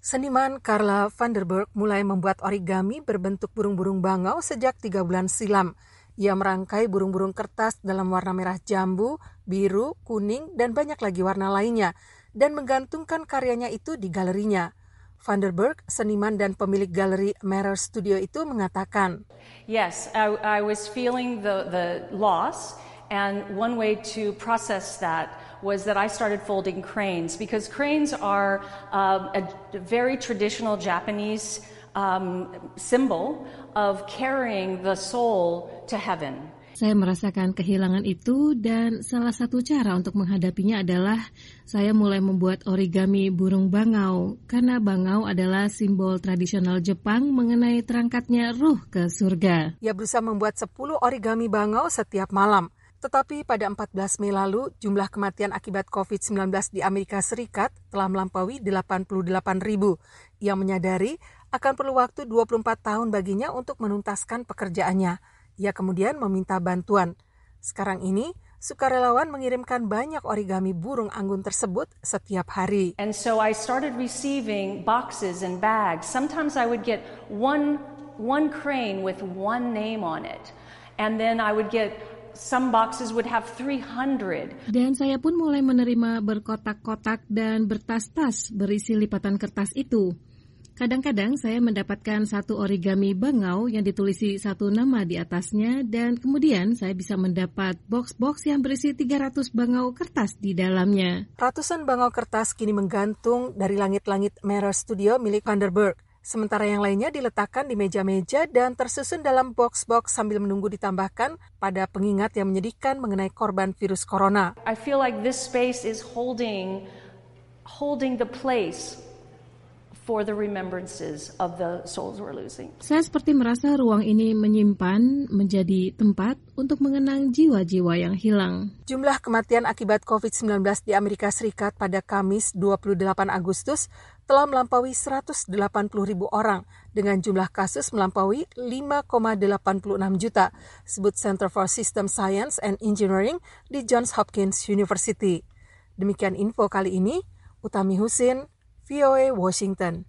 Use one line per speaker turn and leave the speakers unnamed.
Seniman Carla Vanderburg mulai membuat origami berbentuk burung-burung bangau sejak 3 bulan silam. Ia merangkai burung-burung kertas dalam warna merah jambu, biru, kuning, dan banyak lagi warna lainnya, dan menggantungkan karyanya itu di galerinya. Vanderburg, seniman dan pemilik galeri Mirror Studio itu mengatakan,
Yes, I was feeling the loss, and one way to process that was that I started folding cranes, because cranes are a very traditional Japanese symbol of carrying the soul to heaven.
Saya merasakan kehilangan itu dan salah satu cara untuk menghadapinya adalah saya mulai membuat origami burung bangau karena bangau adalah simbol tradisional Jepang mengenai terangkatnya ruh ke surga.
Ia berusaha membuat 10 origami bangau setiap malam. Tetapi pada 14 Mei lalu, jumlah kematian akibat COVID-19 di Amerika Serikat telah melampaui 88.000. Ia menyadari akan perlu waktu 24 tahun baginya untuk menuntaskan pekerjaannya. Ia kemudian meminta bantuan. Sekarang ini, sukarelawan mengirimkan banyak origami burung anggun tersebut setiap hari.
And so I started receiving boxes and bags. Sometimes I would get one crane with one name on it. And then I would get some boxes would have 300.
Dan saya pun mulai menerima berkotak-kotak dan bertas-tas berisi lipatan kertas itu. Kadang-kadang saya mendapatkan satu origami bangau yang ditulisi satu nama di atasnya dan kemudian saya bisa mendapat box-box yang berisi 300 bangau kertas di dalamnya.
Ratusan bangau kertas kini menggantung dari langit-langit Mirror Studio milik Vanderburg. Sementara yang lainnya diletakkan di meja-meja dan tersusun dalam box-box sambil menunggu ditambahkan pada pengingat yang menyedihkan mengenai korban virus corona.
I feel like this space is holding the place for the remembrances of the souls we're losing.
Saya seperti merasa ruang ini menyimpan menjadi tempat untuk mengenang jiwa-jiwa yang hilang.
Jumlah kematian akibat COVID-19 di Amerika Serikat pada Kamis 28 Agustus telah melampaui 180.000 orang dengan jumlah kasus melampaui 5,86 juta, sebut Center for System Science and Engineering di Johns Hopkins University. Demikian info kali ini, Utami Husin, VOA Washington.